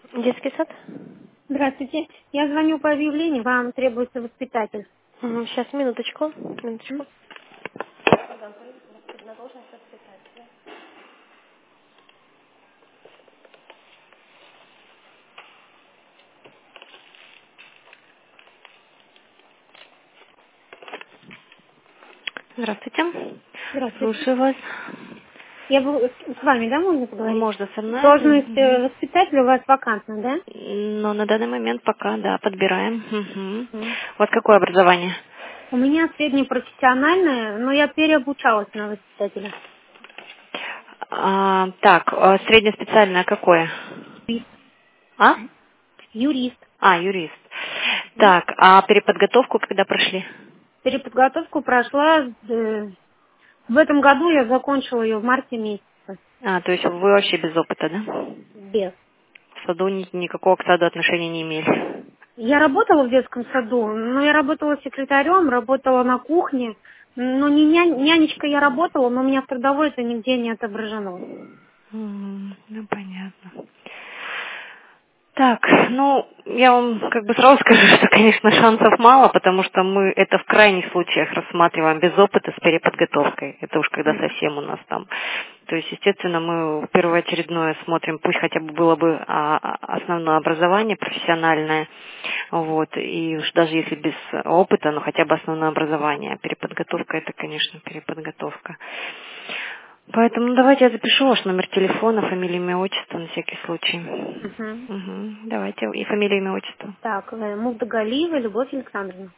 Детский сад? Здравствуйте. Я звоню по объявлению, вам требуется воспитатель. Сейчас, минуточку. М? Здравствуйте. Здравствуйте. Слушаю вас. С вами, да, можно поговорить? Можно со мной? Должность воспитателя у вас вакантна, да? Но на данный момент пока, да, подбираем. Мгм. У вас какое образование? У меня среднепрофессиональное, но я переобучалась на воспитателя. Так, среднеспециальное какое? Юрист. А? Юрист. Юрист. Мгм. Так, а переподготовку когда прошли? Переподготовку прошла, в этом году я закончила ее в марте месяце. То есть вы вообще без опыта, да? Без. В саду никакого к саду отношения не имели? Я работала в детском саду, но я работала секретарем, работала на кухне. Но не нянечкой я работала, но у меня в трудовой это нигде не отображено. Ну, понятно. Так, ну, я вам как бы сразу скажу, что, конечно, шансов мало, потому что мы это в крайних случаях рассматриваем без опыта с переподготовкой. Это уж когда совсем у нас там. То есть, естественно, мы первоочередное смотрим, пусть хотя бы было бы основное образование профессиональное, вот, и уж даже если без опыта, но хотя бы основное образование. А переподготовка это, конечно, переподготовка. Поэтому давайте я запишу ваш номер телефона, фамилия, имя, отчество на всякий случай. Мгм. Давайте. И фамилия, имя, отчество. Так, Мухдагалиева Любовь Александровна.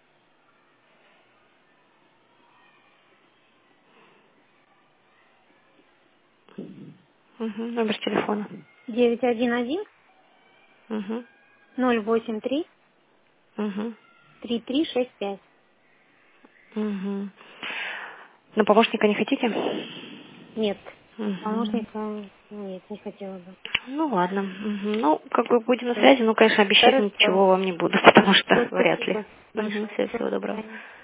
Номер телефона. 911 Угу. 083 Угу. 3365. Угу. Но помощника не хотите? Нет, Угу. помощника нет, не хотела бы. Ну ладно. Ну, как бы будем на связи, ну, конечно, обещать Хорошо. ничего вам не буду, потому что Все, вряд ли. спасибо большое. Всего До доброго. свидания.